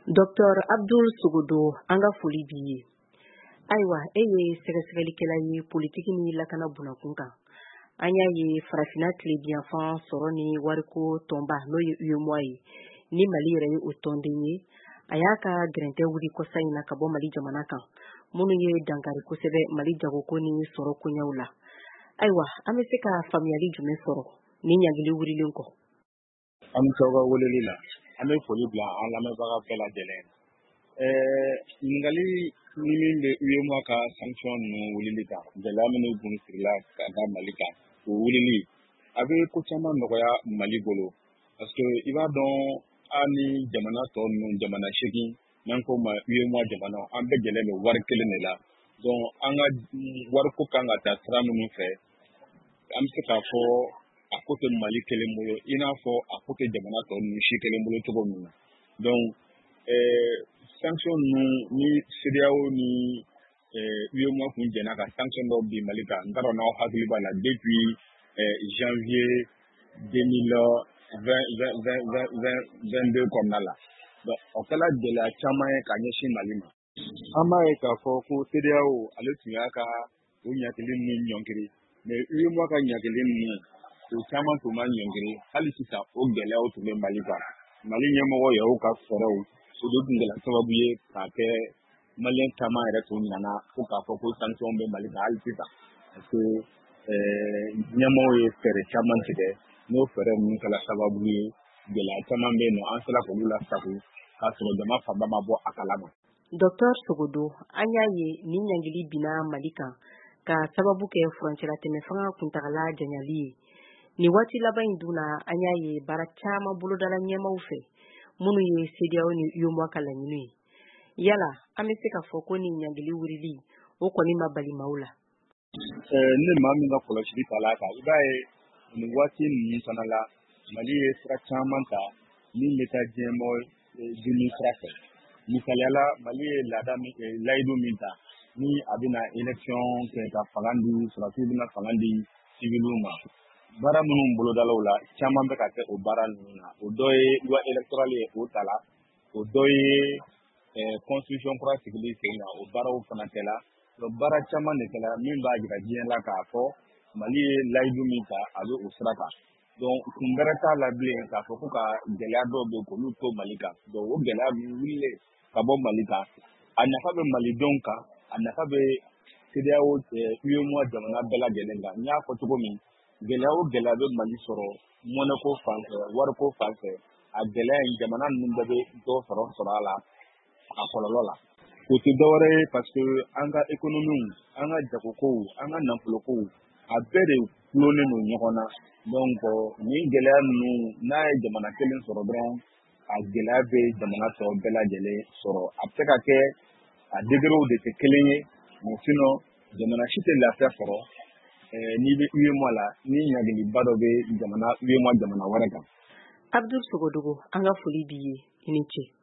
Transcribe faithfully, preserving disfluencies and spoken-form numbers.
Docteur Abdul Sogodo an ka foli b'i ye. Ayiwa e ye sɛgɛsɛgɛlikɛla ye politiki ni lakana bunakun kan. An y'a ye farafinna tilebiyanfan sɔrɔ ni wariko tɔnba n'o ye U E M O A ye ni Mali yɛrɛ ye o tɔnden ye. A y'a ka gɛrɛntɛ wuli kɔsa in na ka bɔ Mali jamana kan minnu ye dankari kosɛbɛ Mali jagoko ni sɔrɔ koɲɛw la. Ayiwa an bɛ se ka faamuyali jumɛn sɔrɔ ni ɲagili wurilen kɔ? An bɛ ka weleli la an bɛ foli bila an lamɛnbaga bɛɛ lajɛlen. Ɛɛ ɲininkali ni min bɛ U E M O A ka sanction ninnu wulili kan gɛlɛya minnu kun sigila ka da Mali kan o wulili a bɛ ko caman nɔgɔya Mali bolo parce que i b'a dɔn an ni jamana tɔ ninnu jamana seegin n'an ko ma U E M O A jamana an bɛɛ gɛlɛn don wari kelen de la donc an ka wariko kan ka taa sira minnu fɛ an bɛ se k'a fɔ a ko tɛ Mali kelen bolo i n'a fɔ a ko tɛ jamana tɔ ninnu si kelen bolo cogo min na donc ɛɛ sanction ninnu ni C E D E A O ni U E M O A kun jɛnna ka sanction dɔw bin Mali kan n t'a dɔn n'aw hakili b'a la depuis janvier deux mille vingt-deux kɔnɔna la donc o kɛla gɛlɛya caman ye ka ɲɛsin Mali ma. An b'a ye k'a fɔ ko C E D E A O ale tun y'a ka o ɲagili ninnu ɲɔngiri mais U E M O A ka ɲagili ninnu o caman tun ma ɲɔngiri hali sisan o gɛlɛyaw tun bɛ Mali kan. Mali ɲɛmɔgɔ y'u ka fɛɛrɛw o de tun kɛra sababu ye k'a kɛ Maliyɛn caman yɛrɛ tun ɲana fo k'a fɔ ko sanction bɛ Mali kan hali sisan parce que ɲɛmɔgɔw ye fɛɛrɛ caman tigɛ n'o fɛɛrɛ ninnu kɛra sababu ye gɛlɛya caman bɛ yen nɔ an sera k'olu lasago k'a sɔrɔ jama fanba ma bɔ a kalama. Docteur Sogodo an y'a ye ni ɲangili binna Mali kan ka sababu kɛ furancɛla tɛmɛ fanga kuntagala janyali ye. Ni waati laban in dun na an y'a ye baara caman bolodala ɲɛmaaw fɛ minnu ye C E D E A O ni U E M O A ka laɲini ye. Yala an bɛ se ka fɔ ko ni ɲangili wurili o kɔni ma bali maaw la? Ne maa min ka kɔlɔsili ta la kan i b'a ye nin waati ninnu fana la Mali ye sira caman ta min bɛ taa diɲɛmɔgɔ duni sira fɛ. Misaliyala Mali ye laada min layidu min ta ni a bɛna élection kɛ ka fanga di sɔrɔdasiw bɛna fanga di civils ma. Baara minnu bolodalaw la caman bɛ ka kɛ o baara ninnu na o dɔ ye loi électorale ye o ta la o dɔ ye constitution kura sigili sen kan o baaraw fana kɛla donc baara caman de kɛla min b'a jira diɲɛ la k'a fɔ Mali ye layidu min ta a bɛ o sira kan donc kun bɛrɛ t'a la bilen k'a fɔ ko ka gɛlɛya dɔw bɛ yen k'olu to Mali kan donc o gɛlɛya ninnu wulilen ka bɔ Mali kan a nafa bɛ malidenw kan a nafa bɛ C E D E A O U E M O A jamana bɛɛ lajɛlen kan n y'a fɔ cogo min gɛlɛya o gɛlɛya bɛ Mali sɔrɔ mɔnɛko fan fɛ wariko fan fɛ a gɛlɛya in jamana ninnu bɛɛ bɛ dɔ sɔrɔ sɔrɔ a la a kɔlɔlɔ la o tɛ dɔwɛrɛ ye parce que an ka économie an ka jagokow an ka nafolokow a bɛɛ de gulonnen don ɲɔgɔn na donc nin gɛlɛya ninnu n'a ye jamana kelen sɔrɔ dɔrɔn a gɛlɛya bɛ jamana tɔ bɛɛ lajɛlen sɔrɔ a bɛ se ka kɛ a degrés de tɛ kelen ye mais sinon jamana si tɛ lafiya sɔrɔ n'i bɛ U E M O A la ni ɲagiliba dɔ bɛ jamana U E M O A jamana wɛrɛ kan. Abdul Sogodo an ka foli b'i ye i ni ce.